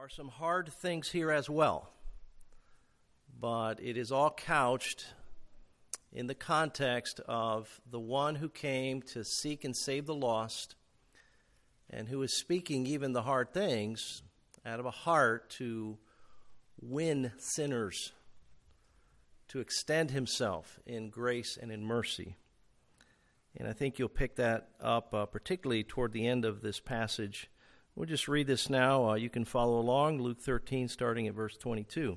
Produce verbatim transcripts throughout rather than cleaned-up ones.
are some hard things here as well, but it is all couched in the context of the one who came to seek and save the lost, and who is speaking even the hard things out of a heart to win sinners, to extend himself in grace and in mercy. And I think you'll pick that up uh, particularly toward the end of this passage. We'll just read this now. Uh, you can follow along, Luke thirteen, starting at verse twenty-two.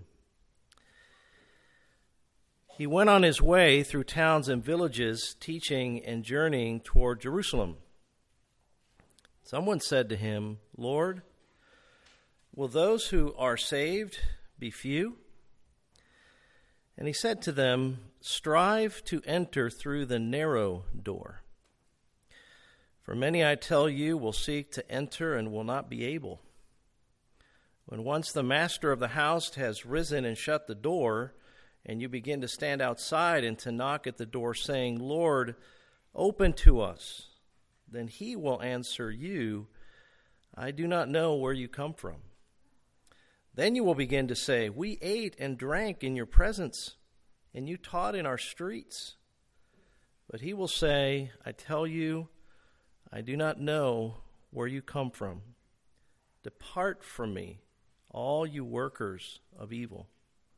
He went on his way through towns and villages, teaching and journeying toward Jerusalem. Someone said to him, "Lord, will those who are saved be few?" And he said to them, "Strive to enter through the narrow door. For many, I tell you, will seek to enter and will not be able. When once the master of the house has risen and shut the door, and you begin to stand outside and to knock at the door, saying, 'Lord, open to us,' then he will answer you, 'I do not know where you come from.' Then you will begin to say, 'We ate and drank in your presence, and you taught in our streets.' But he will say, 'I tell you, I do not know where you come from. Depart from me, all you workers of evil.'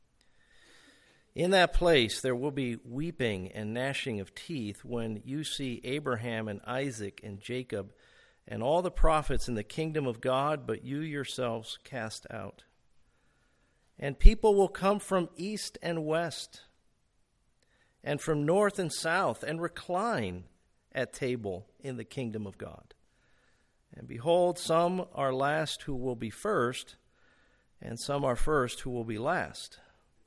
In that place there will be weeping and gnashing of teeth when you see Abraham and Isaac and Jacob and all the prophets in the kingdom of God, but you yourselves cast out. And people will come from east and west, and from north and south, and recline at table in the kingdom of God. And behold, some are last who will be first, and some are first who will be last."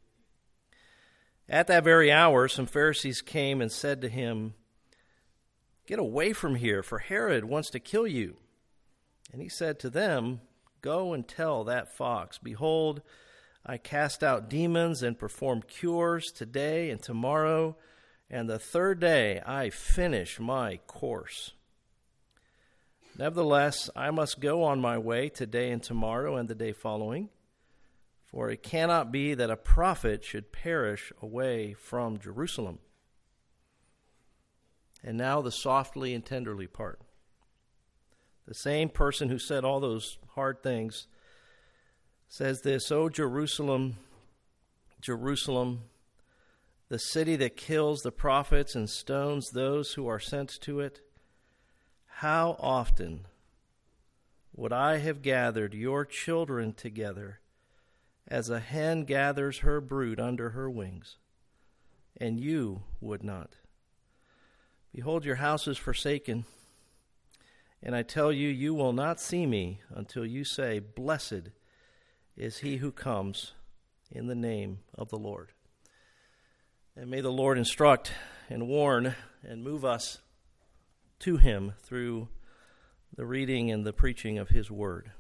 At that very hour, some Pharisees came and said to him, "Get away from here, for Herod wants to kill you." And he said to them, "Go and tell that fox, behold, I cast out demons and perform cures today and tomorrow, and the third day I finish my course. Nevertheless, I must go on my way today and tomorrow and the day following, for it cannot be that a prophet should perish away from Jerusalem." And now the softly and tenderly part. The same person who said all those hard things says this, "O Jerusalem, Jerusalem, the city that kills the prophets and stones those who are sent to it, how often would I have gathered your children together as a hen gathers her brood under her wings, and you would not. Behold, your house is forsaken, and I tell you, you will not see me until you say, 'Blessed is he who comes in the name of the Lord.'" And may the Lord instruct and warn and move us to him through the reading and the preaching of his word.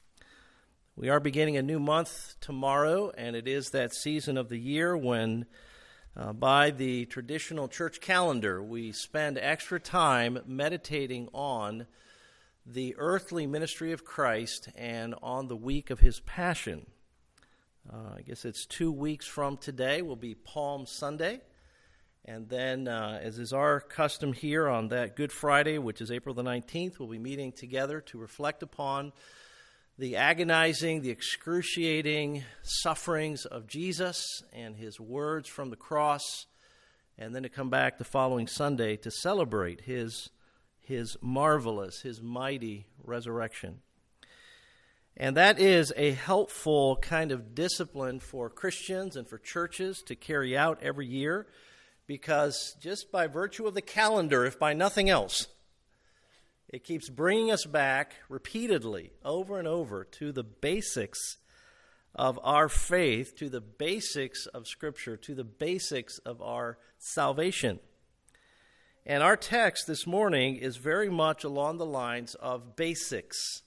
We are beginning a new month tomorrow, and it is that season of the year when, uh, by the traditional church calendar, we spend extra time meditating on the earthly ministry of Christ and on the week of his passion. Uh, I guess it's two weeks from today will be Palm Sunday. And then, uh, as is our custom here on that Good Friday, which is April the nineteenth, we'll be meeting together to reflect upon the agonizing, the excruciating sufferings of Jesus and his words from the cross, and then to come back the following Sunday to celebrate his, his marvelous, his mighty resurrection. And that is a helpful kind of discipline for Christians and for churches to carry out every year, because just by virtue of the calendar, if by nothing else, it keeps bringing us back repeatedly, over and over, to the basics of our faith, to the basics of Scripture, to the basics of our salvation. And our text this morning is very much along the lines of basics.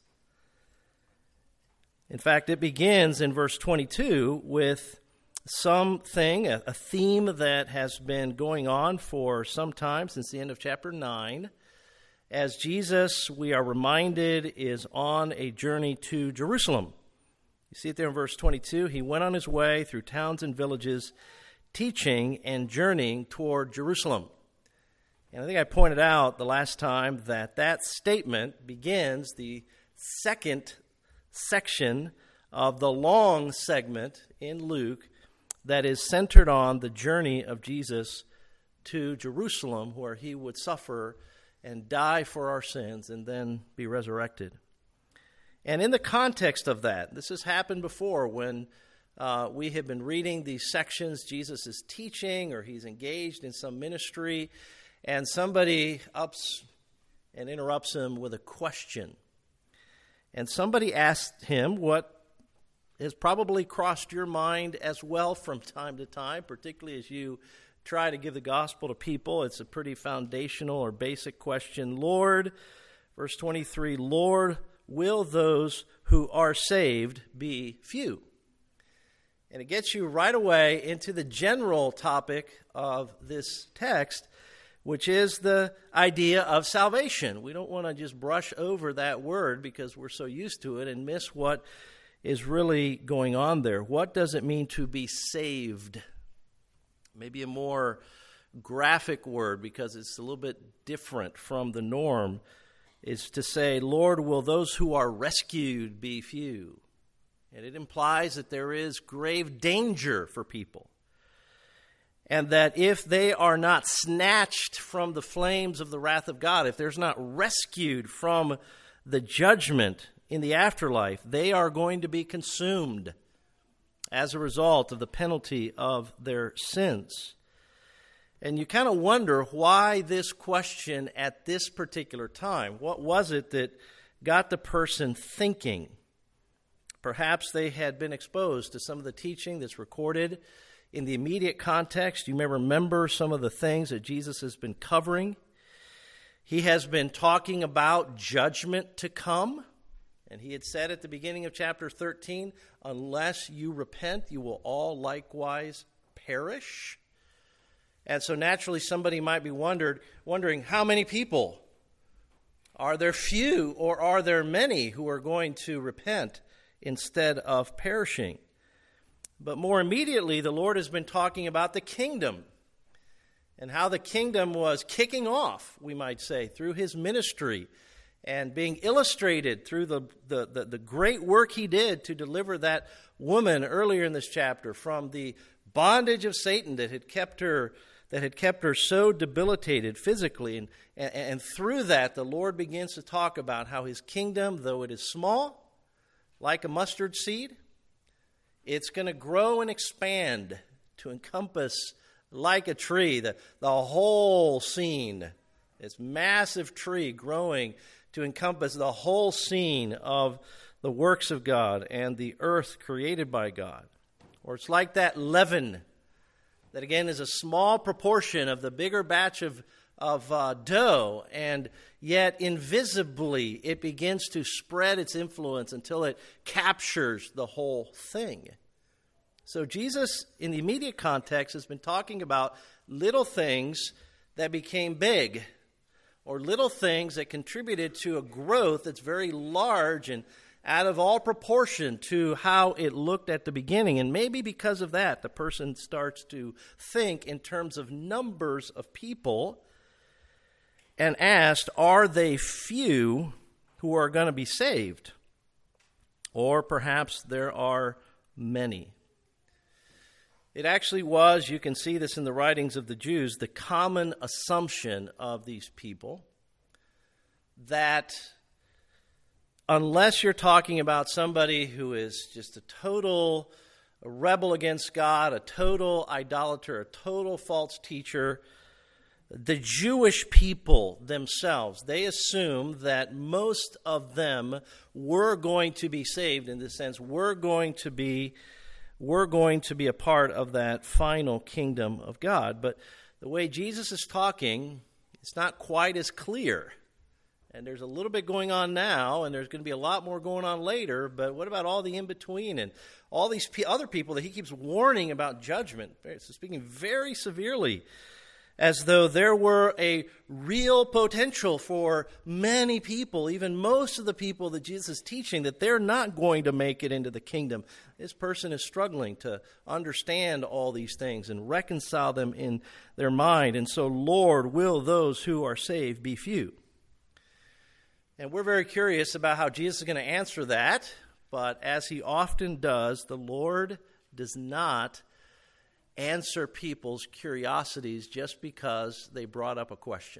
In fact, it begins in verse twenty-two with something, a theme that has been going on for some time, since the end of chapter nine, as Jesus, we are reminded, is on a journey to Jerusalem. You see it there in verse twenty-two. He went on his way through towns and villages, teaching and journeying toward Jerusalem. And I think I pointed out the last time that that statement begins the second section of the long segment in Luke that is centered on the journey of Jesus to Jerusalem, where he would suffer and die for our sins and then be resurrected. And in the context of that, this has happened before when uh, we have been reading these sections, Jesus is teaching or he's engaged in some ministry, and somebody ups and interrupts him with a question. And somebody asked him what has probably crossed your mind as well from time to time, particularly as you try to give the gospel to people. It's a pretty foundational or basic question. Lord, verse twenty-three, Lord, will those who are saved be few? And it gets you right away into the general topic of this text, which is the idea of salvation. We don't want to just brush over that word because we're so used to it and miss what is really going on there. What does it mean to be saved? Maybe a more graphic word, because it's a little bit different from the norm, is to say, Lord, will those who are rescued be few? And it implies that there is grave danger for people. And that if they are not snatched from the flames of the wrath of God, if there's not rescued from the judgment in the afterlife, they are going to be consumed as a result of the penalty of their sins. And you kind of wonder why this question at this particular time. What was it that got the person thinking? Perhaps they had been exposed to some of the teaching that's recorded in the immediate context. You may remember some of the things that Jesus has been covering. He has been talking about judgment to come. And he had said at the beginning of chapter thirteen, unless you repent, you will all likewise perish. And so naturally somebody might be wondered, wondering, how many people? Are there few or are there many who are going to repent instead of perishing? But more immediately, the Lord has been talking about the kingdom and how the kingdom was kicking off, we might say, through his ministry and being illustrated through the, the, the, the great work he did to deliver that woman earlier in this chapter from the bondage of Satan that had kept her that had kept her so debilitated physically. And, and, and through that, the Lord begins to talk about how his kingdom, though it is small, like a mustard seed, it's going to grow and expand to encompass, like a tree, the, the whole scene. This massive tree growing to encompass the whole scene of the works of God and the earth created by God. Or it's like that leaven that, again, is a small proportion of the bigger batch of, of uh, dough, and yet invisibly it begins to spread its influence until it captures the whole thing. So Jesus, in the immediate context, has been talking about little things that became big, or little things that contributed to a growth that's very large and out of all proportion to how it looked at the beginning. And maybe because of that, the person starts to think in terms of numbers of people and asked, are they few who are going to be saved? Or perhaps there are many. It actually was, you can see this in the writings of the Jews, the common assumption of these people that unless you're talking about somebody who is just a total rebel against God, a total idolater, a total false teacher, the Jewish people themselves, they assumed that most of them were going to be saved, in the sense we're going to be we're going to be a part of that final kingdom of God. But the way Jesus is talking, it's not quite as clear. And there's a little bit going on now, and there's going to be a lot more going on later. But what about all the in-between and all these p- other people that he keeps warning about judgment? So speaking very severely as though there were a real potential for many people, even most of the people that Jesus is teaching, that they're not going to make it into the kingdom. This person is struggling to understand all these things and reconcile them in their mind. And so, Lord, will those who are saved be few? And we're very curious about how Jesus is going to answer that, but as he often does, the Lord does not answer people's curiosities just because they brought up a question.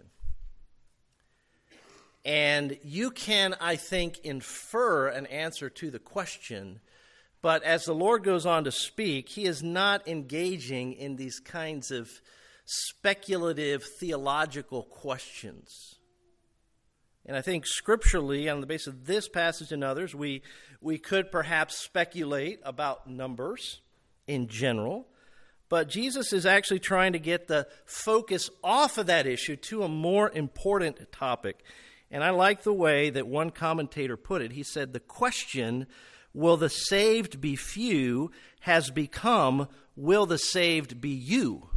And you can, I think, infer an answer to the question, but as the Lord goes on to speak, he is not engaging in these kinds of speculative theological questions. And I think scripturally, on the basis of this passage and others, we, we could perhaps speculate about numbers in general. But Jesus is actually trying to get the focus off of that issue to a more important topic. And I like the way that one commentator put it. He said, the question, will the saved be few, has become, will the saved be you?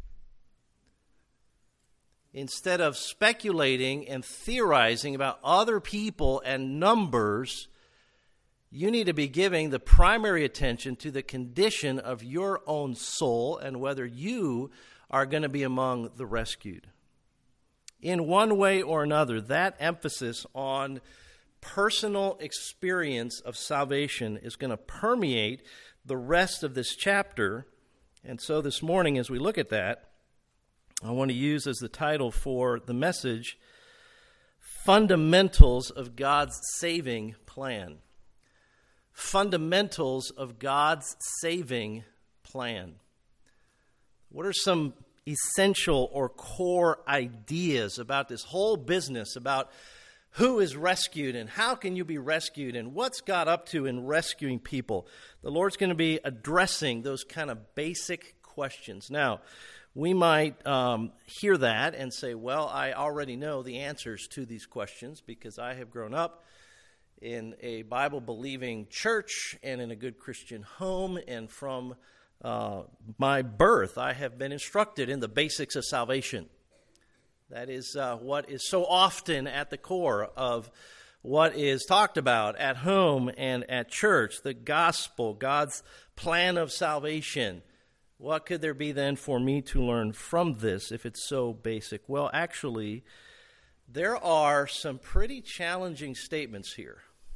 Instead of speculating and theorizing about other people and numbers, you need to be giving the primary attention to the condition of your own soul and whether you are going to be among the rescued. In one way or another, that emphasis on personal experience of salvation is going to permeate the rest of this chapter. And so this morning, as we look at that, I want to use as the title for the message, Fundamentals of God's Saving Plan. Fundamentals of God's saving plan. What are some essential or core ideas about this whole business, about who is rescued and how can you be rescued and what's God up to in rescuing people? The Lord's going to be addressing those kind of basic questions. Now, we might um, hear that and say, well, I already know the answers to these questions because I have grown up in a Bible-believing church and in a good Christian home, and from uh, my birth, I have been instructed in the basics of salvation. That is uh, what is so often at the core of what is talked about at home and at church, the gospel, God's plan of salvation. What could there be then for me to learn from this if it's so basic? Well, actually, there are some pretty challenging statements here.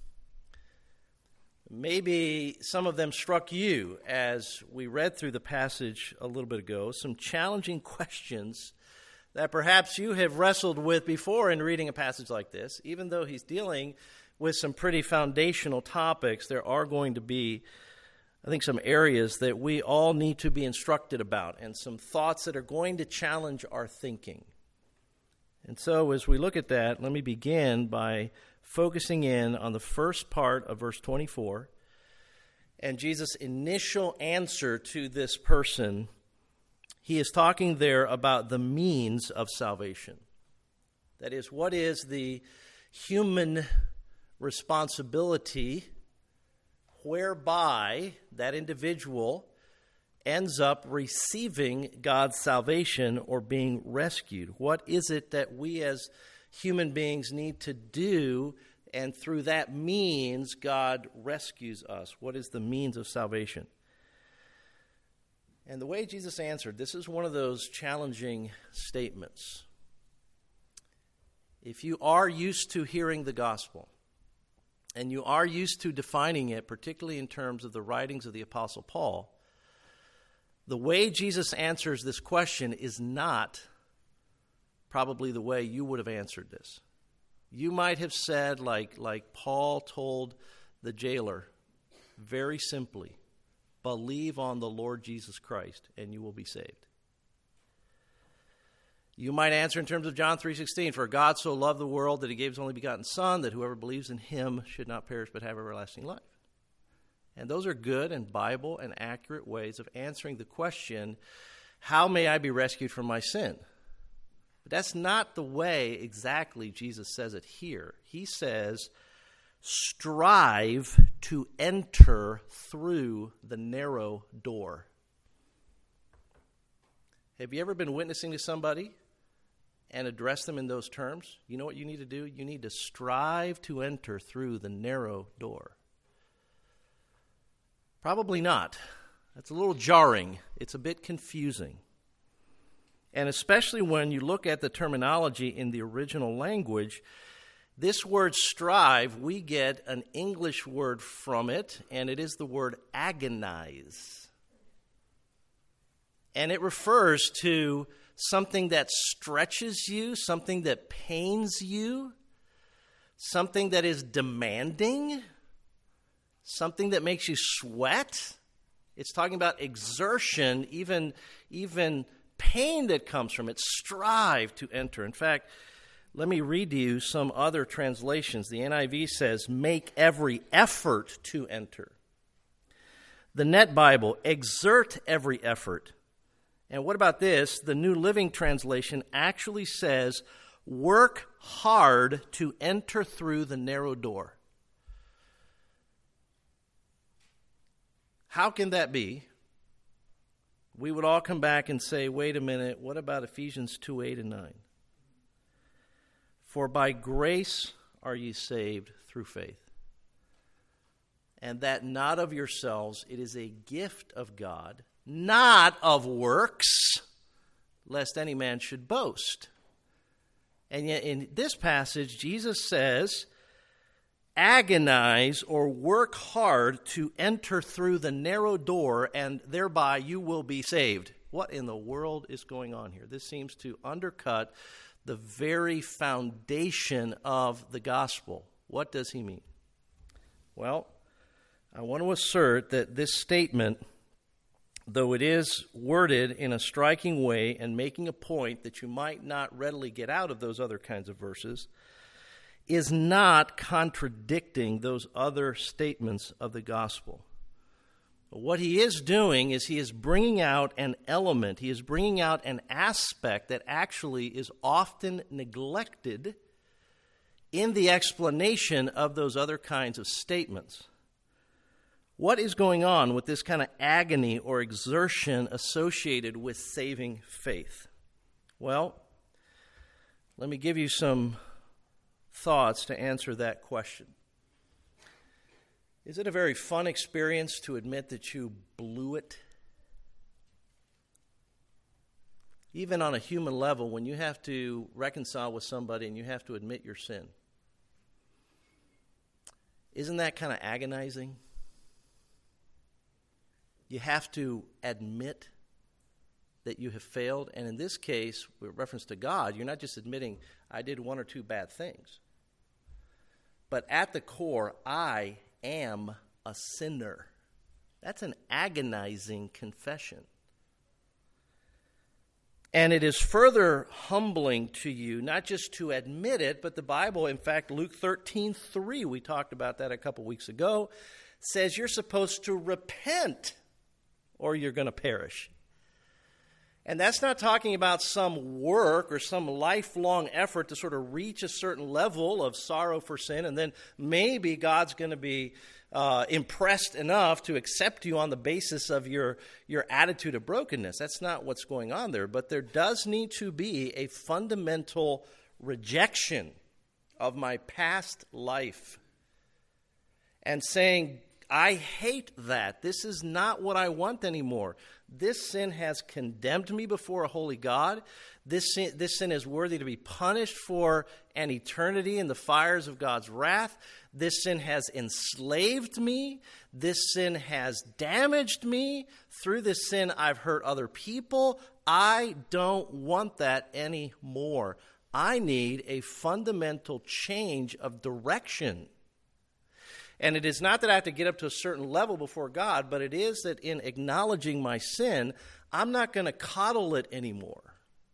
Maybe some of them struck you as we read through the passage a little bit ago, some challenging questions that perhaps you have wrestled with before in reading a passage like this. Even though he's dealing with some pretty foundational topics, there are going to be, I think, some areas that we all need to be instructed about and some thoughts that are going to challenge our thinking. And so as we look at that, let me begin by focusing in on the first part of verse twenty-four and Jesus' initial answer to this person. He is talking there about the means of salvation. That is, what is the human responsibility whereby that individual ends up receiving God's salvation or being rescued? What is it that we as human beings need to do, and through that means God rescues us? What is the means of salvation? And the way Jesus answered, this is one of those challenging statements. If you are used to hearing the gospel, and you are used to defining it, particularly in terms of the writings of the Apostle Paul, the way Jesus answers this question is not probably the way you would have answered this. You might have said, like, like Paul told the jailer, very simply, believe on the Lord Jesus Christ and you will be saved. You might answer in terms of John three sixteen, for God so loved the world that he gave his only begotten Son, that whoever believes in him should not perish but have everlasting life. And those are good and Bible and accurate ways of answering the question, how may I be rescued from my sin? But that's not the way exactly Jesus says it here. He says, strive to enter through the narrow door. Have you ever been witnessing to somebody and address them in those terms? You know what you need to do? You need to strive to enter through the narrow door. Probably not. That's a little jarring. It's a bit confusing. And especially when you look at the terminology in the original language, this word strive, we get an English word from it, and it is the word agonize. And it refers to something that stretches you, something that pains you, something that is demanding, something that makes you sweat. It's talking about exertion, even, even pain that comes from it. Strive to enter. In fact, let me read to you some other translations. The N I V says, make every effort to enter. The Net Bible, exert every effort. And what about this? The New Living Translation actually says, work hard to enter through the narrow door. How can that be? We would all come back and say, wait a minute, what about Ephesians two, eight, and nine? For by grace are ye saved through faith. And that not of yourselves, it is a gift of God, not of works, lest any man should boast. And yet in this passage, Jesus says, agonize or work hard to enter through the narrow door, and thereby you will be saved. What in the world is going on here? This seems to undercut the very foundation of the gospel. What does he mean? Well, I want to assert that this statement, though it is worded in a striking way and making a point that you might not readily get out of those other kinds of verses, is not contradicting those other statements of the gospel. What he is doing is he is bringing out an element, he is bringing out an aspect that actually is often neglected in the explanation of those other kinds of statements. What is going on with this kind of agony or exertion associated with saving faith? Well, let me give you some thoughts to answer that question. Is it a very fun experience to admit that you blew it? Even on a human level, when you have to reconcile with somebody and you have to admit your sin. Isn't that kind of agonizing? You have to admit that you have failed. And in this case, with reference to God, you're not just admitting, I did one or two bad things. But at the core, I am a sinner. That's an agonizing confession. And it is further humbling to you, not just to admit it, but the Bible, in fact, Luke thirteen three, we talked about that a couple weeks ago, says you're supposed to repent or you're going to perish. And that's not talking about some work or some lifelong effort to sort of reach a certain level of sorrow for sin, and then maybe God's going to be uh, impressed enough to accept you on the basis of your, your attitude of brokenness. That's not what's going on there. But there does need to be a fundamental rejection of my past life and saying, I hate that. This is not what I want anymore. This sin has condemned me before a holy God. This sin, this sin is worthy to be punished for an eternity in the fires of God's wrath. This sin has enslaved me. This sin has damaged me. Through this sin, I've hurt other people. I don't want that anymore. I need a fundamental change of direction. And it is not that I have to get up to a certain level before God, but it is that in acknowledging my sin, I'm not going to coddle it anymore.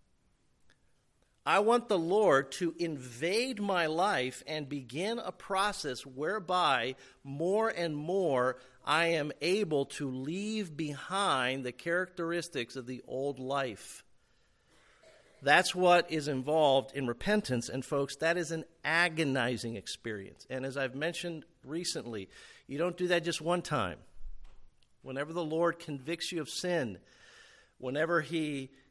I want the Lord to invade my life and begin a process whereby more and more I am able to leave behind the characteristics of the old life. That's what is involved in repentance. And folks, that is an agonizing experience. And as I've mentioned recently, you don't do that just one time. Whenever the Lord convicts you of sin, whenever he,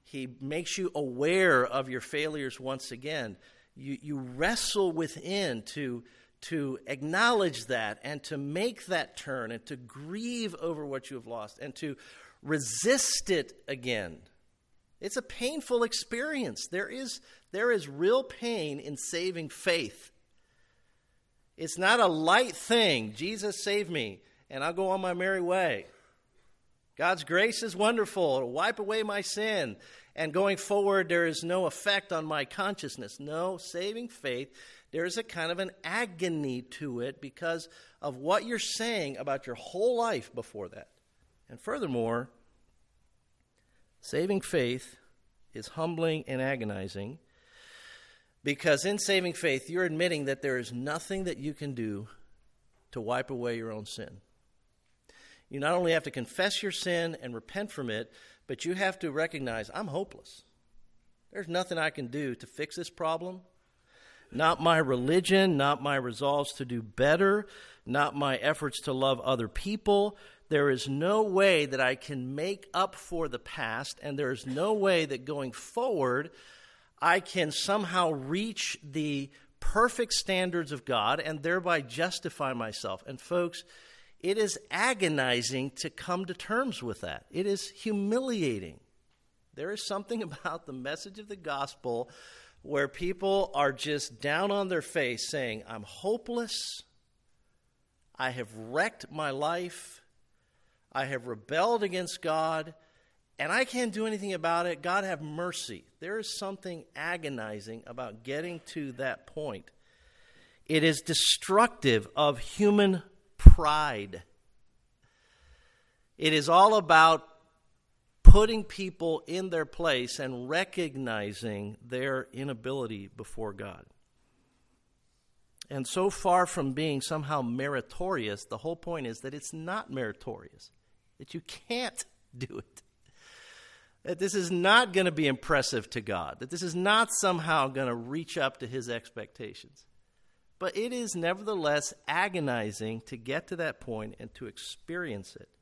He makes you aware of your failures once again. You, you wrestle within to, to acknowledge that and to make that turn and to grieve over what you have lost and to resist it again. It's a painful experience. There is, there is real pain in saving faith. It's not a light thing. Jesus saved me, and I'll go on my merry way. God's grace is wonderful. It'll wipe away my sin. And going forward, there is no effect on my consciousness. No, saving faith, there is a kind of an agony to it because of what you're saying about your whole life before that. And furthermore, saving faith is humbling and agonizing because in saving faith, you're admitting that there is nothing that you can do to wipe away your own sin. You not only have to confess your sin and repent from it, but you have to recognize, I'm hopeless. There's nothing I can do to fix this problem. Not my religion, not my resolves to do better, not my efforts to love other people. There is no way that I can make up for the past, and there is no way that going forward I can somehow reach the perfect standards of God and thereby justify myself. And folks, it is agonizing to come to terms with that. It is humiliating. There is something about the message of the gospel where people are just down on their face saying, I'm hopeless, I have wrecked my life, I have rebelled against God, and I can't do anything about it. God have mercy. There is something agonizing about getting to that point. It is destructive of human pride. It is all about putting people in their place and recognizing their inability before God. And so far from being somehow meritorious, the whole point is that it's not meritorious, that you can't do it, that this is not going to be impressive to God, that this is not somehow going to reach up to his expectations. But it is nevertheless agonizing to get to that point and to experience it.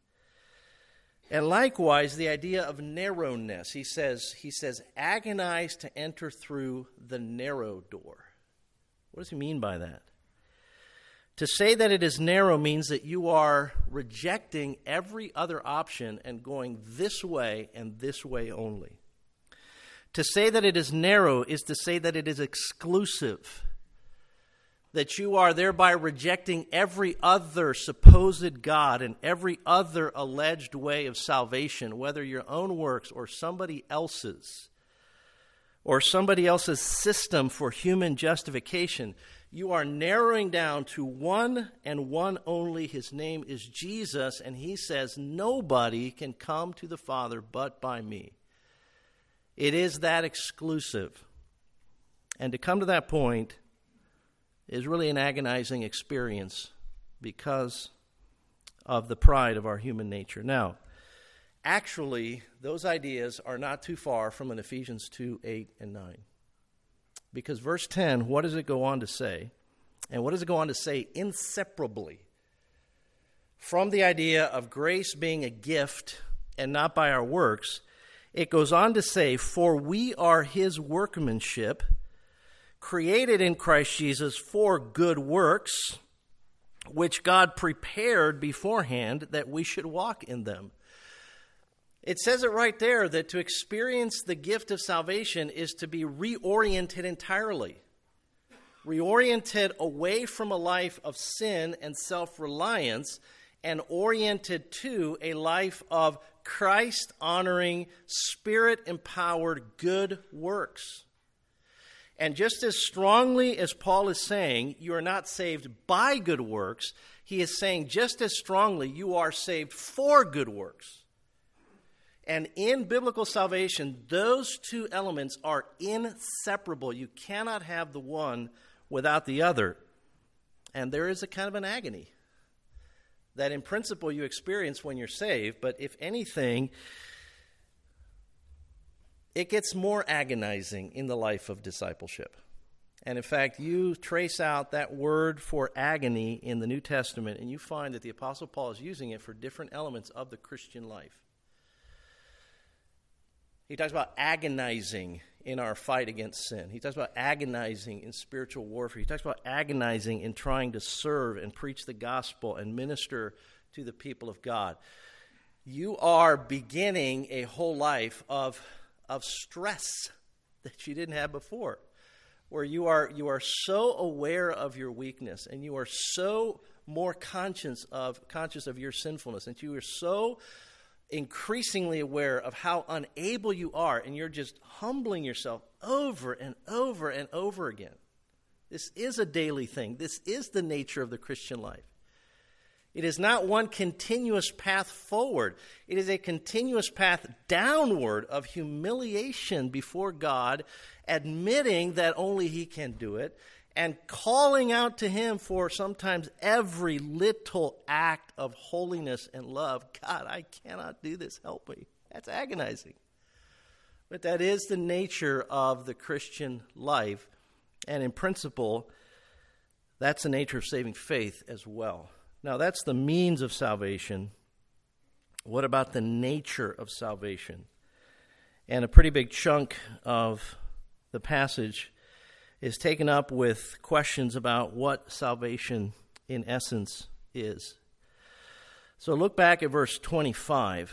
And likewise, the idea of narrowness. He says, he says, agonize to enter through the narrow door. What does he mean by that? To say that it is narrow means that you are rejecting every other option and going this way and this way only. To say that it is narrow is to say that it is exclusive, that you are thereby rejecting every other supposed God and every other alleged way of salvation, whether your own works or somebody else's, or somebody else's system for human justification. You are narrowing down to one and one only. His name is Jesus, and he says, nobody can come to the Father but by me. It is that exclusive. And to come to that point is really an agonizing experience because of the pride of our human nature. Now, actually, those ideas are not too far from an Ephesians two, eight, and nine. Because verse ten, what does it go on to say? And what does it go on to say inseparably from the idea of grace being a gift and not by our works? It goes on to say, for we are his workmanship, created in Christ Jesus for good works, which God prepared beforehand that we should walk in them. It says it right there that to experience the gift of salvation is to be reoriented entirely. Reoriented away from a life of sin and self-reliance and oriented to a life of Christ-honoring, Spirit-empowered good works. And just as strongly as Paul is saying you are not saved by good works, he is saying just as strongly you are saved for good works. And in biblical salvation, those two elements are inseparable. You cannot have the one without the other. And there is a kind of an agony that in principle you experience when you're saved, but if anything, it gets more agonizing in the life of discipleship. And in fact, you trace out that word for agony in the New Testament, and you find that the Apostle Paul is using it for different elements of the Christian life. He talks about agonizing in our fight against sin. He talks about agonizing in spiritual warfare. He talks about agonizing in trying to serve and preach the gospel and minister to the people of God. You are beginning a whole life of, of stress that you didn't have before, where you are you are so aware of your weakness, and you are so more conscious of conscious of your sinfulness, and you are so increasingly aware of how unable you are, and you're just humbling yourself over and over and over again. This is a daily thing. This is the nature of the Christian life. It is not one continuous path forward. It is a continuous path downward of humiliation before God, admitting that only He can do it, and calling out to Him for sometimes every little act of holiness and love. God, I cannot do this. Help me. That's agonizing. But that is the nature of the Christian life. And in principle, that's the nature of saving faith as well. Now, that's the means of salvation. What about the nature of salvation? And a pretty big chunk of the passage is taken up with questions about what salvation in essence is. So look back at verse twenty-five.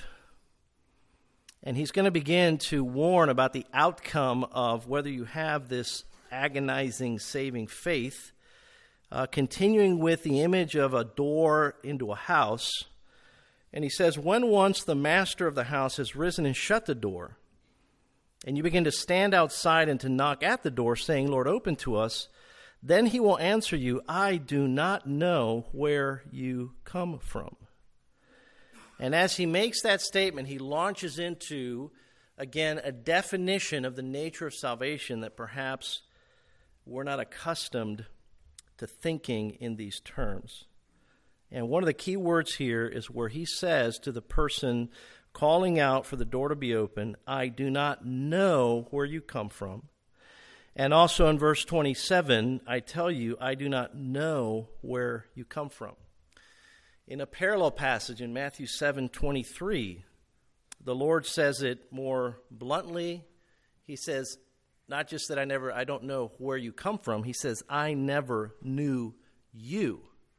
And he's going to begin to warn about the outcome of whether you have this agonizing, saving faith. Uh, continuing with the image of a door into a house. And he says, when once the master of the house has risen and shut the door, and you begin to stand outside and to knock at the door, saying, Lord, open to us, then he will answer you, I do not know where you come from. And as he makes that statement, he launches into, again, a definition of the nature of salvation that perhaps we're not accustomed to thinking in these terms. And one of the key words here is where he says to the person calling out for the door to be open, I do not know where you come from. And also in verse twenty-seven, I tell you, I do not know where you come from. In a parallel passage in Matthew seven twenty-three, the Lord says it more bluntly. He says, not just that I never, I don't know where you come from. He says, I never knew you.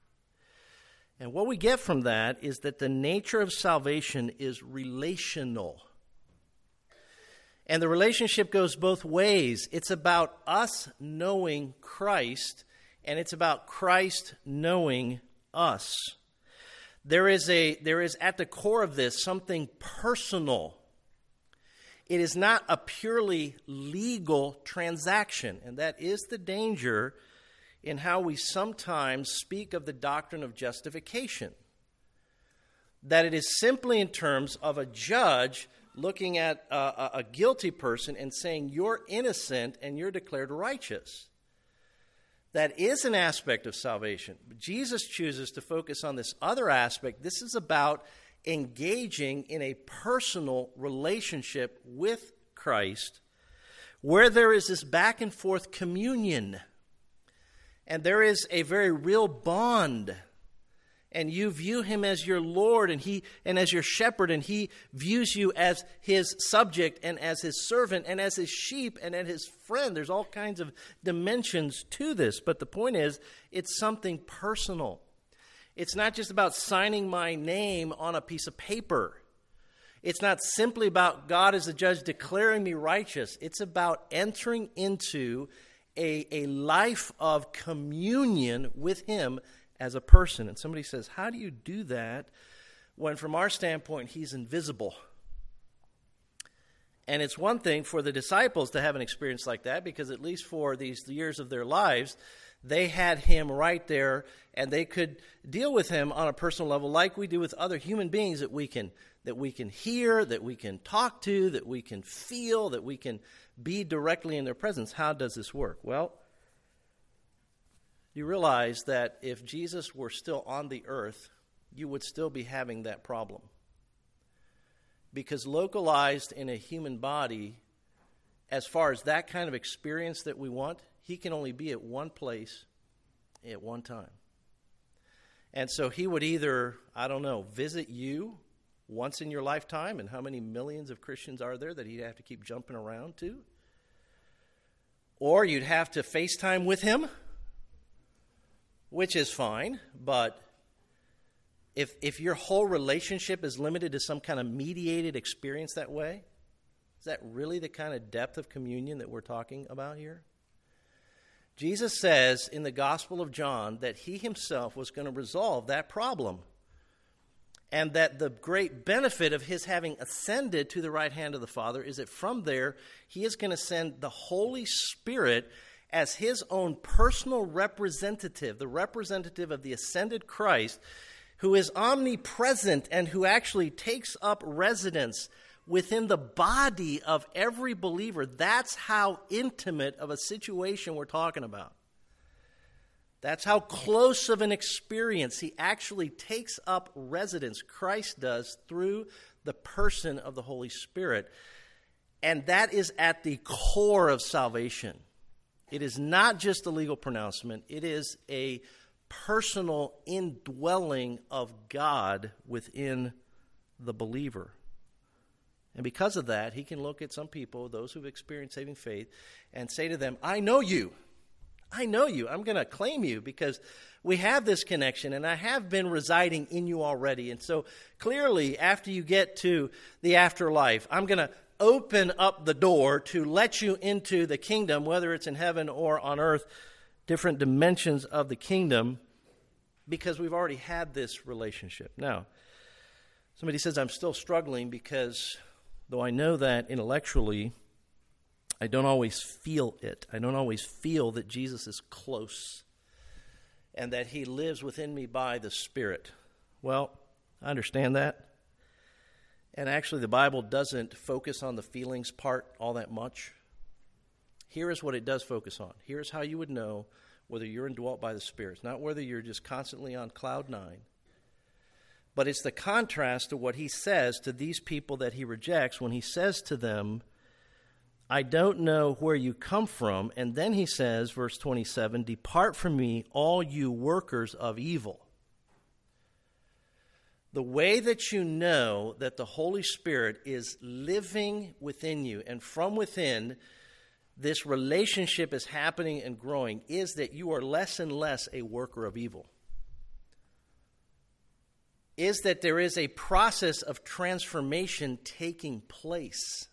And what we get from that is that the nature of salvation is relational. And the relationship goes both ways. It's about us knowing Christ, and it's about Christ knowing us. There is a, there is at the core of this something personal. It is not a purely legal transaction, and that is the danger in how we sometimes speak of the doctrine of justification. That it is simply in terms of a judge looking at a, a guilty person and saying, you're innocent and you're declared righteous. That is an aspect of salvation. But Jesus chooses to focus on this other aspect. This is about engaging in a personal relationship with Christ, where there is this back and forth communion, and there is a very real bond, and you view him as your Lord and he and as your shepherd, and he views you as his subject and as his servant and as his sheep and as his friend. There's all kinds of dimensions to this, but the point is, it's something personal. It's not just about signing my name on a piece of paper. It's not simply about God as a judge declaring me righteous. It's about entering into a, a life of communion with him as a person. And somebody says, how do you do that when from our standpoint he's invisible? And it's one thing for the disciples to have an experience like that, because at least for these years of their lives, they had him right there, and they could deal with him on a personal level like we do with other human beings that we can that we can hear, that we can talk to, that we can feel, that we can be directly in their presence. How does this work? Well, you realize that if Jesus were still on the earth, you would still be having that problem. Because localized in a human body, as far as that kind of experience that we want, he can only be at one place at one time. And so he would either, I don't know, visit you once in your lifetime, and how many millions of Christians are there that he'd have to keep jumping around to? Or you'd have to FaceTime with him, which is fine, but if if your whole relationship is limited to some kind of mediated experience that way, is that really the kind of depth of communion that we're talking about here? Jesus says in the Gospel of John that he himself was going to resolve that problem, and that the great benefit of his having ascended to the right hand of the Father is that from there he is going to send the Holy Spirit as his own personal representative, the representative of the ascended Christ, who is omnipresent and who actually takes up residence within the body of every believer. That's how intimate of a situation we're talking about. That's how close of an experience he actually takes up residence, Christ does, through the person of the Holy Spirit. And that is at the core of salvation. It is not just a legal pronouncement. It is a personal indwelling of God within the believer. And because of that, he can look at some people, those who've experienced saving faith, and say to them, I know you. I know you. I'm going to claim you because we have this connection and I have been residing in you already. And so clearly, after you get to the afterlife, I'm going to open up the door to let you into the kingdom, whether it's in heaven or on earth, different dimensions of the kingdom, because we've already had this relationship. Now, somebody says, I'm still struggling because though I know that intellectually, I don't always feel it. I don't always feel that Jesus is close and that he lives within me by the Spirit. Well, I understand that. And actually, the Bible doesn't focus on the feelings part all that much. Here is what it does focus on. Here's how you would know whether you're indwelt by the Spirit. It's not whether you're just constantly on cloud nine. But it's the contrast to what he says to these people that he rejects when he says to them, I don't know where you come from. And then he says, verse twenty-seven, depart from me, all you workers of evil. The way that you know that the Holy Spirit is living within you, and from within this relationship is happening and growing, is that you are less and less a worker of evil. Is that there is a process of transformation taking place,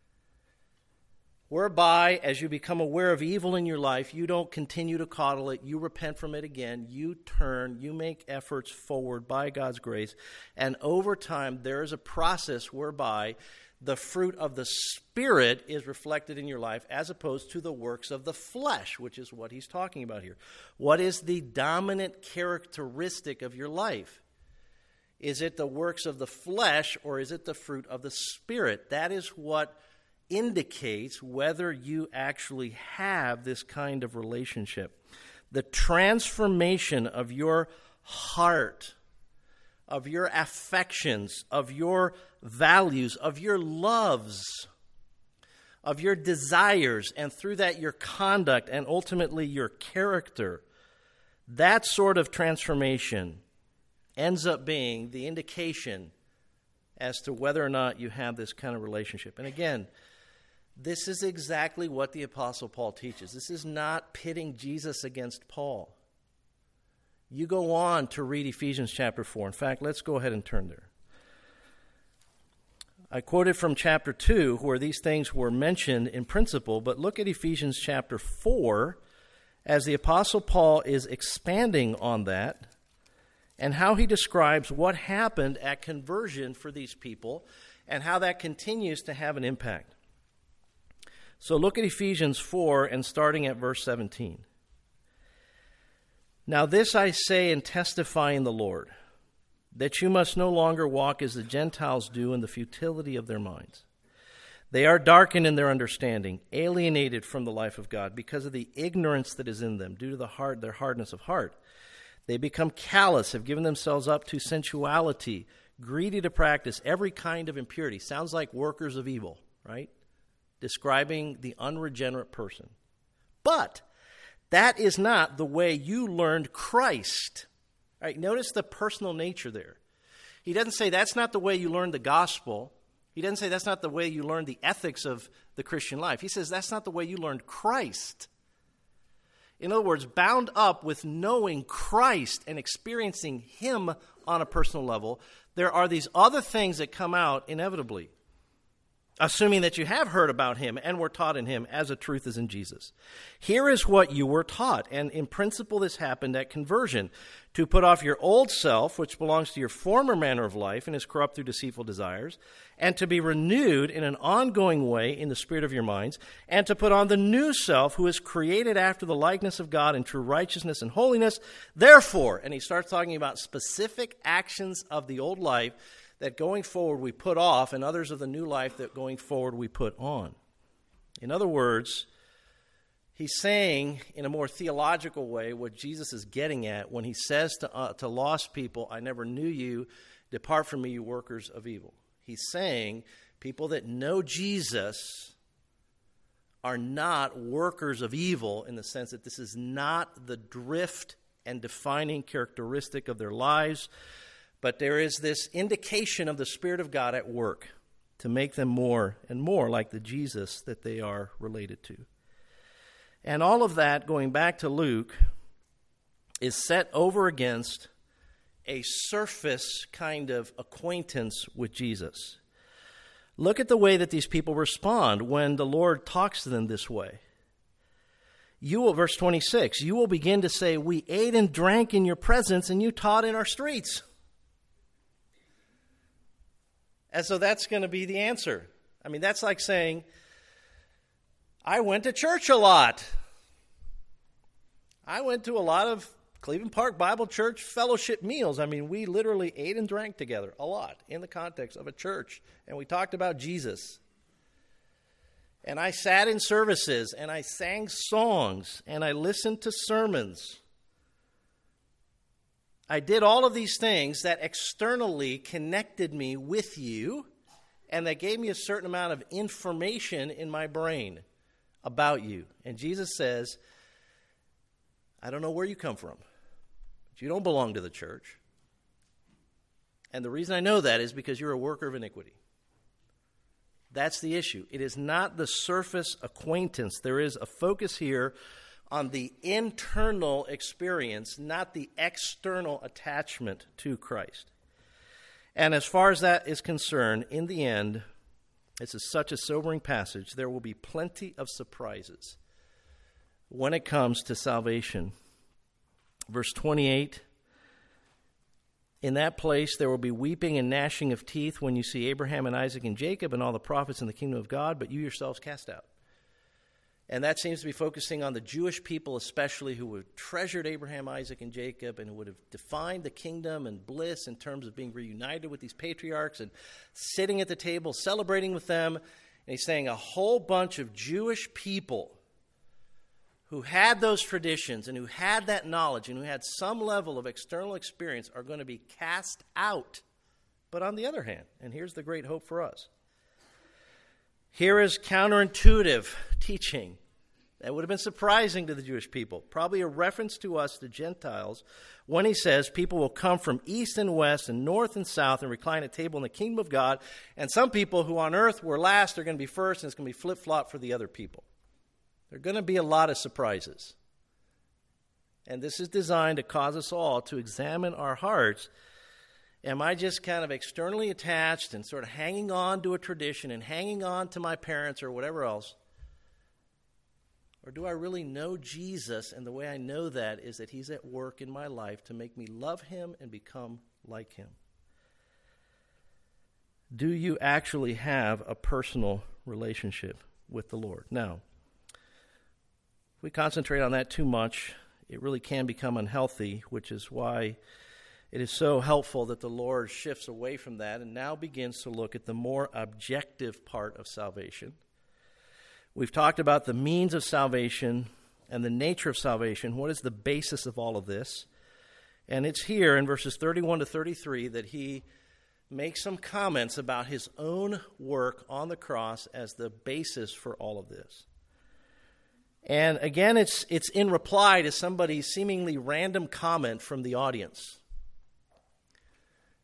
whereby, as you become aware of evil in your life, you don't continue to coddle it, you repent from it again, you turn, you make efforts forward by God's grace, and over time there is a process whereby the fruit of the Spirit is reflected in your life as opposed to the works of the flesh, which is what he's talking about here. What is the dominant characteristic of your life? Is it the works of the flesh or is it the fruit of the Spirit? That is what indicates whether you actually have this kind of relationship. The transformation of your heart, of your affections, of your values, of your loves, of your desires, and through that your conduct and ultimately your character, that sort of transformation ends up being the indication as to whether or not you have this kind of relationship. And again, this is exactly what the Apostle Paul teaches. This is not pitting Jesus against Paul. You go on to read Ephesians chapter four. In fact, let's go ahead and turn there. I quoted from chapter two where these things were mentioned in principle, but look at Ephesians chapter four as the Apostle Paul is expanding on that and how he describes what happened at conversion for these people and how that continues to have an impact. So look at Ephesians four and starting at verse seventeen. Now this I say and testify in the Lord, that you must no longer walk as the Gentiles do in the futility of their minds. They are darkened in their understanding, alienated from the life of God because of the ignorance that is in them, due to the hard, their hardness of heart. They become callous, have given themselves up to sensuality, greedy to practice every kind of impurity. Sounds like workers of evil, right? Describing the unregenerate person. But that is not the way you learned Christ. All right, notice the personal nature there. He doesn't say that's not the way you learn the gospel. He doesn't say that's not the way you learn the ethics of the Christian life. He says that's not the way you learned Christ. In other words, bound up with knowing Christ and experiencing him on a personal level, there are these other things that come out inevitably, assuming that you have heard about him and were taught in him as a truth is in Jesus. Here is what you were taught, and in principle this happened at conversion, to put off your old self, which belongs to your former manner of life and is corrupt through deceitful desires, and to be renewed in an ongoing way in the spirit of your minds, and to put on the new self, who is created after the likeness of God in true righteousness and holiness. Therefore, and he starts talking about specific actions of the old life that going forward we put off, and others of the new life that going forward we put on. In other words, he's saying in a more theological way what Jesus is getting at when he says to, uh, to lost people, I never knew you, depart from me, you workers of evil. He's saying people that know Jesus are not workers of evil in the sense that this is not the drift and defining characteristic of their lives, but there is this indication of the Spirit of God at work to make them more and more like the Jesus that they are related to. And all of that, going back to Luke, is set over against a surface kind of acquaintance with Jesus. Look at the way that these people respond when the Lord talks to them this way. You will, verse twenty-six, you will begin to say, we ate and drank in your presence and you taught in our streets. And so that's going to be the answer. I mean, that's like saying, I went to church a lot. I went to a lot of Cleveland Park Bible Church fellowship meals. I mean, we literally ate and drank together a lot in the context of a church. And we talked about Jesus. And I sat in services and I sang songs and I listened to sermons. I did all of these things that externally connected me with you and that gave me a certain amount of information in my brain about you. And Jesus says, I don't know where you come from, but you don't belong to the church. And the reason I know that is because you're a worker of iniquity. That's the issue. It is not the surface acquaintance. There is a focus here on the internal experience, not the external attachment to Christ. And as far as that is concerned, in the end, this is such a sobering passage, there will be plenty of surprises when it comes to salvation. Verse twenty-eight, in that place there will be weeping and gnashing of teeth when you see Abraham and Isaac and Jacob and all the prophets in the kingdom of God, but you yourselves cast out. And that seems to be focusing on the Jewish people especially, who would have treasured Abraham, Isaac, and Jacob, and who would have defined the kingdom and bliss in terms of being reunited with these patriarchs and sitting at the table, celebrating with them. And he's saying a whole bunch of Jewish people who had those traditions and who had that knowledge and who had some level of external experience are going to be cast out. But on the other hand, and here's the great hope for us, here is counterintuitive teaching that would have been surprising to the Jewish people, probably a reference to us, the Gentiles, when he says people will come from east and west and north and south and recline at table in the kingdom of God, and some people who on earth were last are going to be first, and it's going to be flip-flop for the other people. There are going to be a lot of surprises. And this is designed to cause us all to examine our hearts. Am I just kind of externally attached and sort of hanging on to a tradition and hanging on to my parents or whatever else? Or do I really know Jesus, and the way I know that is that he's at work in my life to make me love him and become like him? Do you actually have a personal relationship with the Lord? Now, if we concentrate on that too much, it really can become unhealthy, which is why it is so helpful that the Lord shifts away from that and now begins to look at the more objective part of salvation. We've talked about the means of salvation and the nature of salvation. What is the basis of all of this? And it's here in verses thirty-one to thirty-three that he makes some comments about his own work on the cross as the basis for all of this. And again, it's it's in reply to somebody's seemingly random comment from the audience.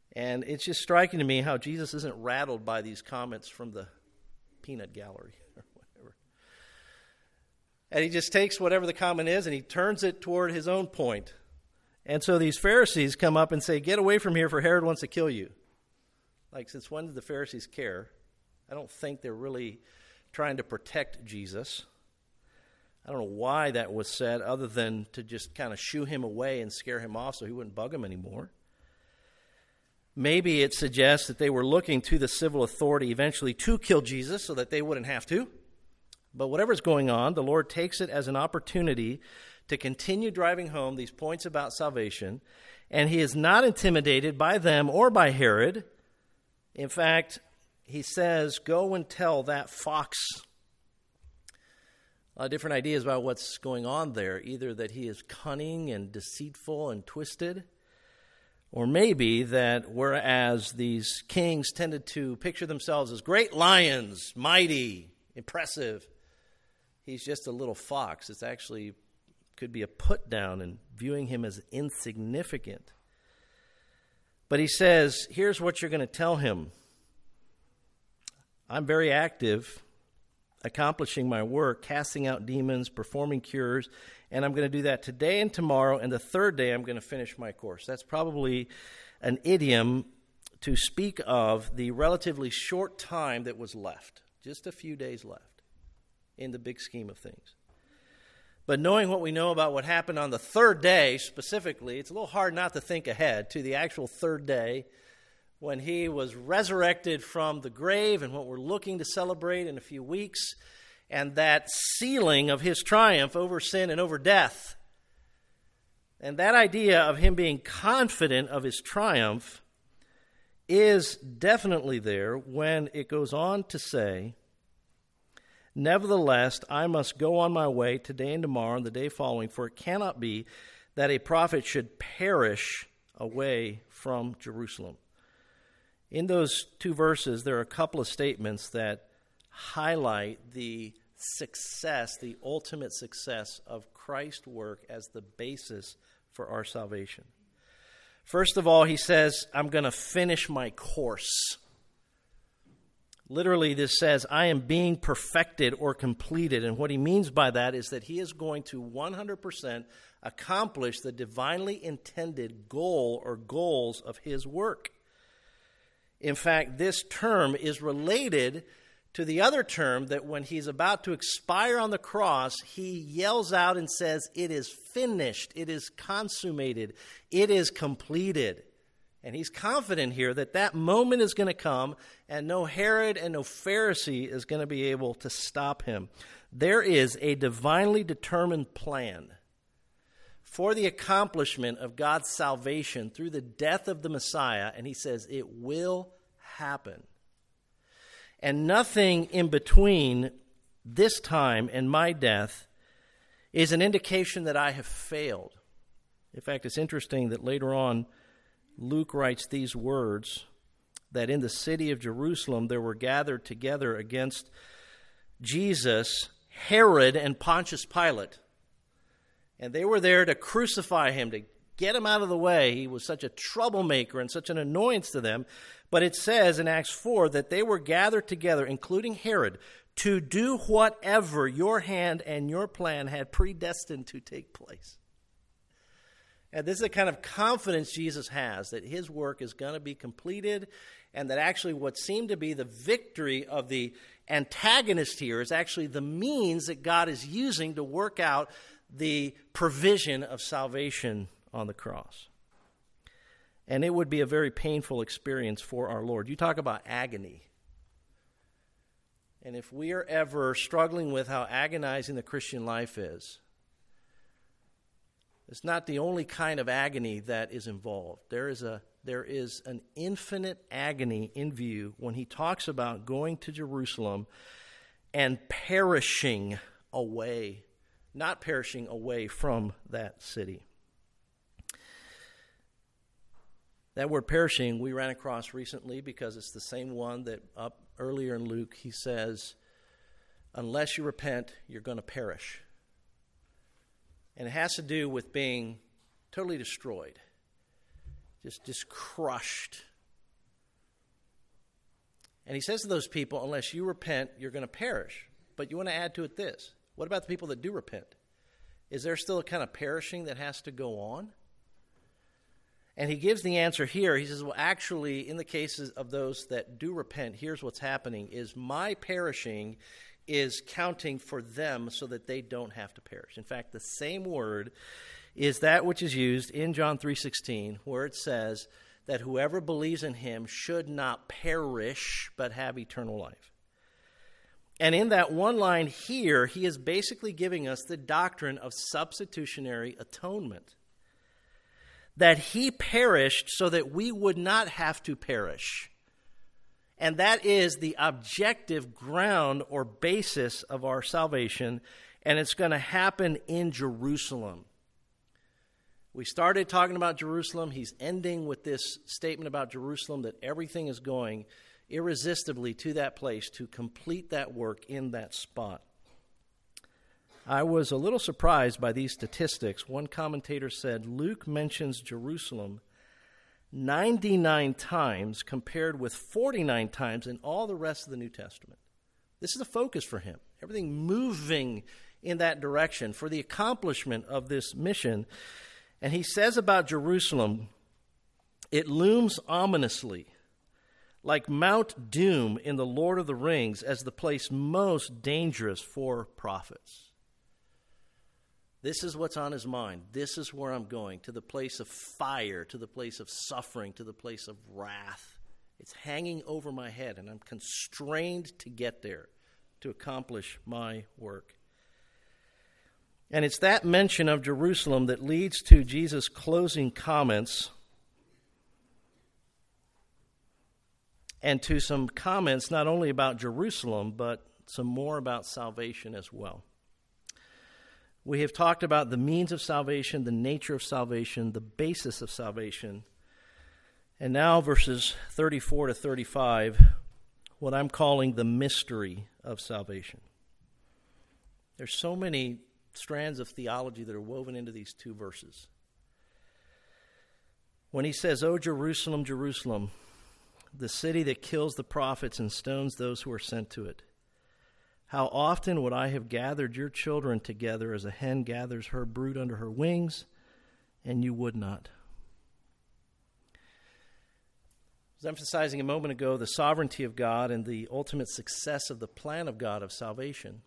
And it's just striking to me how Jesus isn't rattled by these comments from the peanut gallery or whatever. And he just takes whatever the comment is and he turns it toward his own point. And so these Pharisees come up and say, get away from here, for Herod wants to kill you. Like, since when did the Pharisees care? I don't think they're really trying to protect Jesus. I don't know why that was said other than to just kind of shoo him away and scare him off so he wouldn't bug him anymore. Maybe it suggests that they were looking to the civil authority eventually to kill Jesus so that they wouldn't have to. But whatever's going on, the Lord takes it as an opportunity to continue driving home these points about salvation, and he is not intimidated by them or by Herod. In fact, he says, go and tell that fox. A lot of different ideas about what's going on there, either that he is cunning and deceitful and twisted, or maybe that whereas these kings tended to picture themselves as great lions, mighty, impressive, he's just a little fox. It's actually could be a put down and viewing him as insignificant. But he says, here's what you're going to tell him. I'm very active, accomplishing my work, casting out demons, performing cures, and I'm going to do that today and tomorrow, and the third day I'm going to finish my course. That's probably an idiom to speak of the relatively short time that was left, just a few days left in the big scheme of things. But knowing what we know about what happened on the third day specifically, it's a little hard not to think ahead to the actual third day when he was resurrected from the grave and what we're looking to celebrate in a few weeks, and that sealing of his triumph over sin and over death. And that idea of him being confident of his triumph is definitely there when it goes on to say, nevertheless, I must go on my way today and tomorrow and the day following, for it cannot be that a prophet should perish away from Jerusalem. In those two verses, there are a couple of statements that highlight the success, the ultimate success of Christ's work as the basis for our salvation. First of all, he says, I'm going to finish my course. Literally, this says, I am being perfected or completed. And what he means by that is that he is going to one hundred percent accomplish the divinely intended goal or goals of his work. In fact, this term is related to the other term that when he's about to expire on the cross, he yells out and says, it is finished, it is consummated, it is completed. And he's confident here that that moment is going to come and no Herod and no Pharisee is going to be able to stop him. There is a divinely determined plan for the accomplishment of God's salvation through the death of the Messiah, and he says it will happen. And nothing in between this time and my death is an indication that I have failed. In fact, it's interesting that later on, Luke writes these words, that in the city of Jerusalem there were gathered together against Jesus Herod and Pontius Pilate. And they were there to crucify him, to get him out of the way. He was such a troublemaker and such an annoyance to them. But it says in Acts four that they were gathered together, including Herod, to do whatever your hand and your plan had predestined to take place. And this is the kind of confidence Jesus has, that his work is going to be completed, and that actually what seemed to be the victory of the antagonist here is actually the means that God is using to work out the provision of salvation on the cross. And it would be a very painful experience for our Lord. You talk about agony. And if we are ever struggling with how agonizing the Christian life is, it's not the only kind of agony that is involved. There is a there is an infinite agony in view when he talks about going to Jerusalem and perishing away, not perishing away from that city. That word perishing we ran across recently because it's the same one that up earlier in Luke he says, unless you repent, you're going to perish. And it has to do with being totally destroyed, just, just crushed And he says to those people, unless you repent, you're going to perish. But you want to add to it this. What about the people that do repent? Is there still a kind of perishing that has to go on? And he gives the answer here. He says, well, actually, in the cases of those that do repent, here's what's happening, is my perishing is counting for them so that they don't have to perish. In fact, the same word is that which is used in John three sixteen, where it says that whoever believes in him should not perish but have eternal life. And in that one line here, he is basically giving us the doctrine of substitutionary atonement. That he perished so that we would not have to perish. And that is the objective ground or basis of our salvation, and it's going to happen in Jerusalem. We started talking about Jerusalem. He's ending with this statement about Jerusalem, that everything is going irresistibly to that place to complete that work in that spot. I was a little surprised by these statistics. One commentator said Luke mentions Jerusalem ninety-nine times compared with forty-nine times in all the rest of the New Testament. This is a focus for him. Everything moving in that direction for the accomplishment of this mission. And he says about Jerusalem, it looms ominously, like Mount Doom in The Lord of the Rings, as the place most dangerous for prophets. This is what's on his mind. This is where I'm going, to the place of fire, to the place of suffering, to the place of wrath. It's hanging over my head, and I'm constrained to get there to accomplish my work. And it's that mention of Jerusalem that leads to Jesus' closing comments and to some comments not only about Jerusalem, but some more about salvation as well. We have talked about the means of salvation, the nature of salvation, the basis of salvation. And now verses thirty-four to thirty-five, what I'm calling the mystery of salvation. There's so many strands of theology that are woven into these two verses. When he says, "O Jerusalem, Jerusalem, the city that kills the prophets and stones those who are sent to it, how often would I have gathered your children together as a hen gathers her brood under her wings, and you would not." I was emphasizing a moment ago the sovereignty of God and the ultimate success of the plan of God of salvation.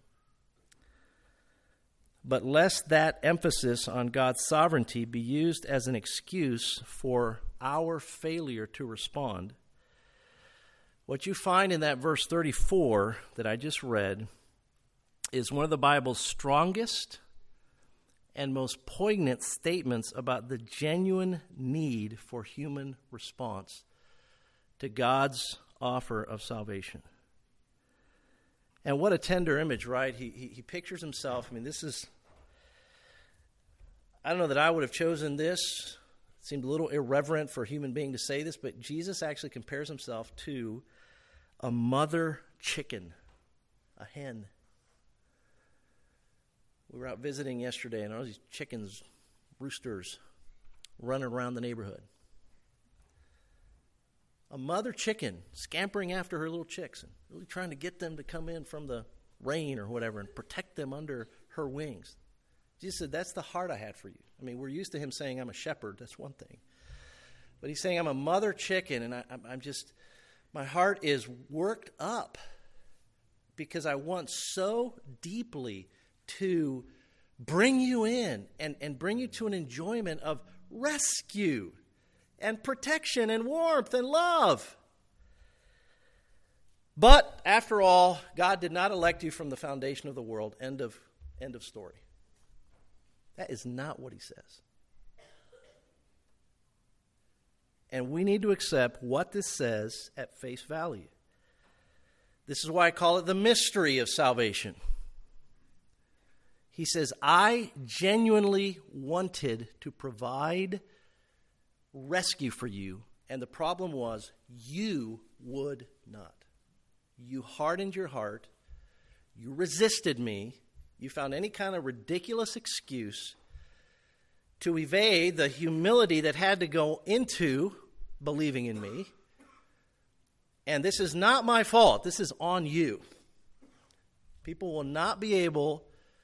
But lest that emphasis on God's sovereignty be used as an excuse for our failure to respond, what you find in that verse thirty-four that I just read is one of the Bible's strongest and most poignant statements about the genuine need for human response to God's offer of salvation. And what a tender image, right? He, he, he pictures himself. I mean, this is, I don't know that I would have chosen this. It seemed a little irreverent for a human being to say this, but Jesus actually compares himself to a mother chicken, a hen. We were out visiting yesterday, and all these chickens, roosters, running around the neighborhood. A mother chicken scampering after her little chicks and really trying to get them to come in from the rain or whatever and protect them under her wings. Jesus said, that's the heart I had for you. I mean, we're used to him saying I'm a shepherd. That's one thing. But he's saying I'm a mother chicken, and I, I'm just, my heart is worked up because I want so deeply to bring you in and, and bring you to an enjoyment of rescue and protection and warmth and love. But after all, God did not elect you from the foundation of the world. End of, end of story. That is not what he says. And we need to accept what this says at face value. This is why I call it the mystery of salvation. He says, I genuinely wanted to provide rescue for you, and the problem was you would not. You hardened your heart. You resisted me. You found any kind of ridiculous excuse to evade the humility that had to go into believing in me. And this is not my fault. This is on you. People will not be able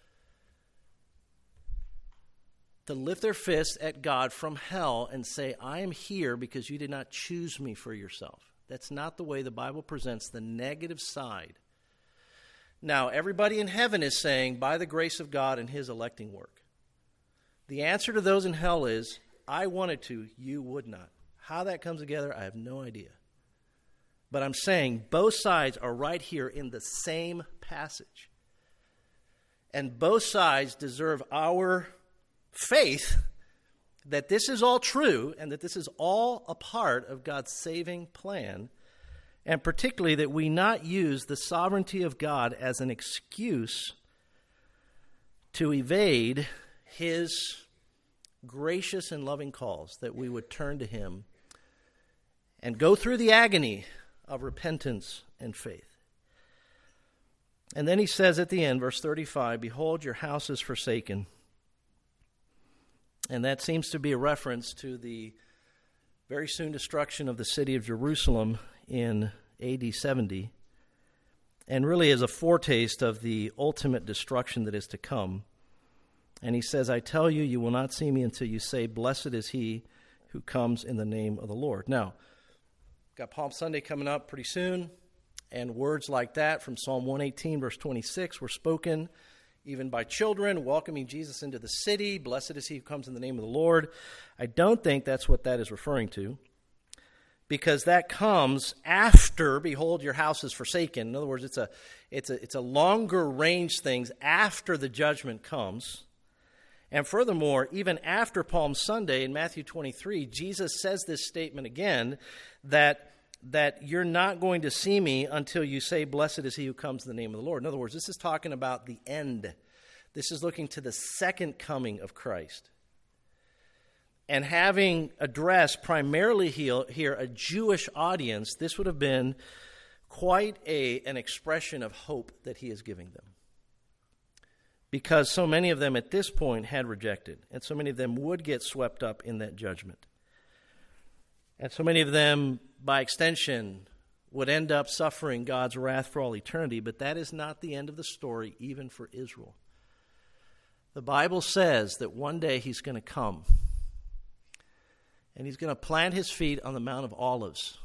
to lift their fists at God from hell and say, I am here because you did not choose me for yourself. That's not the way the Bible presents the negative side. Now, everybody in heaven is saying, by the grace of God and his electing work. The answer to those in hell is, I wanted to, you would not. How that comes together, I have no idea. But I'm saying both sides are right here in the same passage. And both sides deserve our faith that this is all true and that this is all a part of God's saving plan, and particularly that we not use the sovereignty of God as an excuse to evade his gracious and loving calls, that we would turn to him and go through the agony of repentance and faith. And then he says at the end, verse thirty-five, behold, your house is forsaken. And that seems to be a reference to the very soon destruction of the city of Jerusalem in A D seventy, and really is a foretaste of the ultimate destruction that is to come. And he says, I tell you, you will not see me until you say, blessed is he who comes in the name of the Lord. Now, got Palm Sunday coming up pretty soon, and words like that from Psalm one eighteen, verse twenty-six, were spoken even by children, welcoming Jesus into the city. Blessed is he who comes in the name of the Lord. I don't think that's what that is referring to, because that comes after, behold, your house is forsaken. In other words, it's a it's a it's a longer range things after the judgment comes. And furthermore, even after Palm Sunday in Matthew twenty-three, Jesus says this statement again, that that you're not going to see me until you say, blessed is he who comes in the name of the Lord. In other words, this is talking about the end. This is looking to the second coming of Christ. And having addressed primarily here a Jewish audience, this would have been quite a, an expression of hope that he is giving them. Because so many of them at this point had rejected, and so many of them would get swept up in that judgment. And so many of them, by extension, would end up suffering God's wrath for all eternity, but that is not the end of the story, even for Israel. The Bible says that one day he's going to come, and he's going to plant his feet on the Mount of Olives,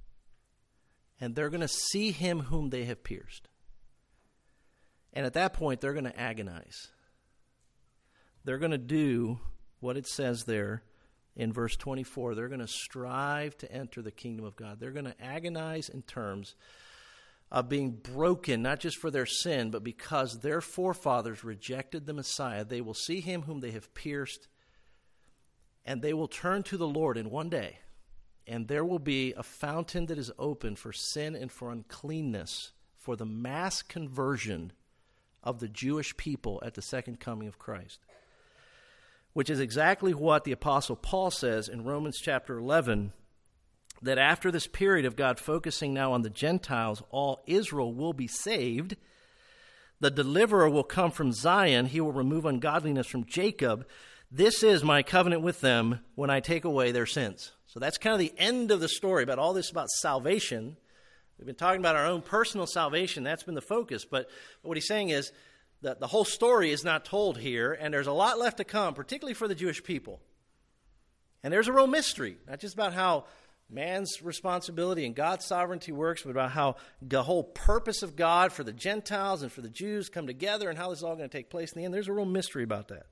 and they're going to see him whom they have pierced. And at that point, they're going to agonize. They're going to do what it says there in verse twenty-four. They're going to strive to enter the kingdom of God. They're going to agonize in terms of being broken, not just for their sin, but because their forefathers rejected the Messiah. They will see him whom they have pierced, and they will turn to the Lord in one day. And there will be a fountain that is open for sin and for uncleanness, for the mass conversion of the Jewish people at the second coming of Christ. Which is exactly what the Apostle Paul says in Romans chapter eleven, that after this period of God focusing now on the Gentiles, all Israel will be saved. The deliverer will come from Zion. He will remove ungodliness from Jacob. This is my covenant with them when I take away their sins. So that's kind of the end of the story about all this about salvation. We've been talking about our own personal salvation. That's been the focus. But what he's saying is that the whole story is not told here, and there's a lot left to come, particularly for the Jewish people. And there's a real mystery, not just about how man's responsibility and God's sovereignty works, but about how the whole purpose of God for the Gentiles and for the Jews come together and how this is all going to take place in the end. There's a real mystery about that.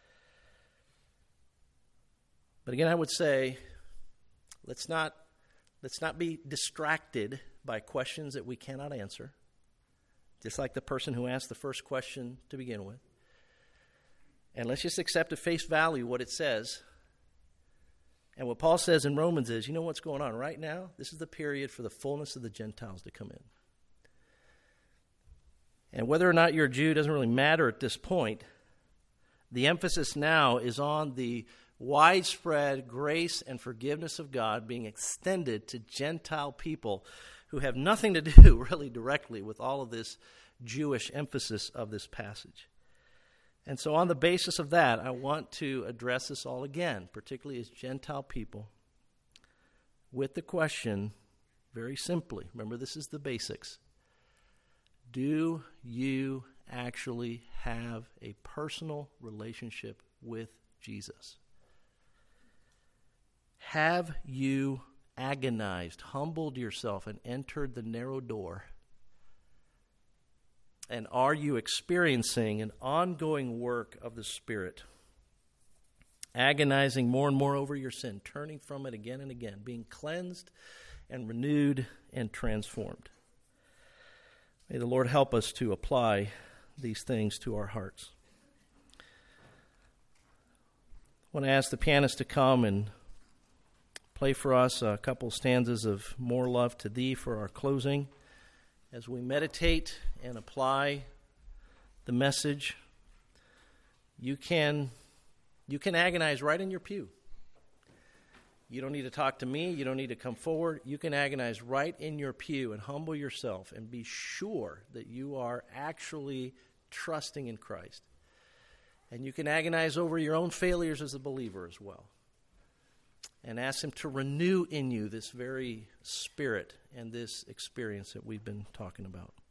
But again, I would say, let's not, let's not be distracted by questions that we cannot answer. Just like the person who asked the first question to begin with. And let's just accept at face value what it says. And what Paul says in Romans is, you know what's going on right now? This is the period for the fullness of the Gentiles to come in. And whether or not you're a Jew doesn't really matter at this point. The emphasis now is on the widespread grace and forgiveness of God being extended to Gentile people who have nothing to do really directly with all of this Jewish emphasis of this passage. And so on the basis of that, I want to address this all again, particularly as Gentile people, with the question, very simply, remember this is the basics. Do you actually have a personal relationship with Jesus? Have you agonized, humbled yourself, and entered the narrow door? And are you experiencing an ongoing work of the Spirit? Agonizing more and more over your sin, turning from it again and again, being cleansed and renewed and transformed. May the Lord help us to apply these things to our hearts. I want to ask the pianist to come and play for us a couple stanzas of More Love to Thee for our closing. As we meditate and apply the message, you can, you can agonize right in your pew. You don't need to talk to me. You don't need to come forward. You can agonize right in your pew and humble yourself and be sure that you are actually trusting in Christ. And you can agonize over your own failures as a believer as well. And ask Him to renew in you this very spirit and this experience that we've been talking about.